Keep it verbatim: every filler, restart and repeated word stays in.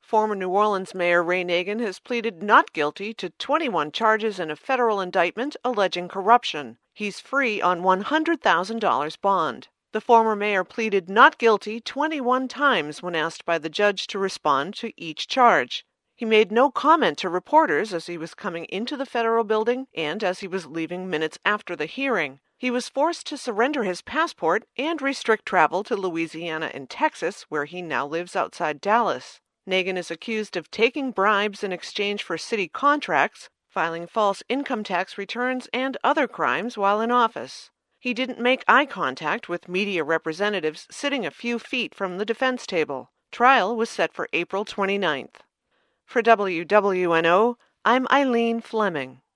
Former New Orleans Mayor Ray Nagin has pleaded not guilty to twenty-one charges in a federal indictment alleging corruption. He's free on one hundred thousand dollars bond. The former mayor pleaded not guilty twenty-one times when asked by the judge to respond to each charge. He made no comment to reporters as he was coming into the federal building and as he was leaving minutes after the hearing. He was forced to surrender his passport and restrict travel to Louisiana and Texas, where he now lives outside Dallas. Nagin is accused of taking bribes in exchange for city contracts, filing false income tax returns, and other crimes while in office. He didn't make eye contact with media representatives sitting a few feet from the defense table. Trial was set for April twenty-ninth. For W W N O, I'm Eileen Fleming.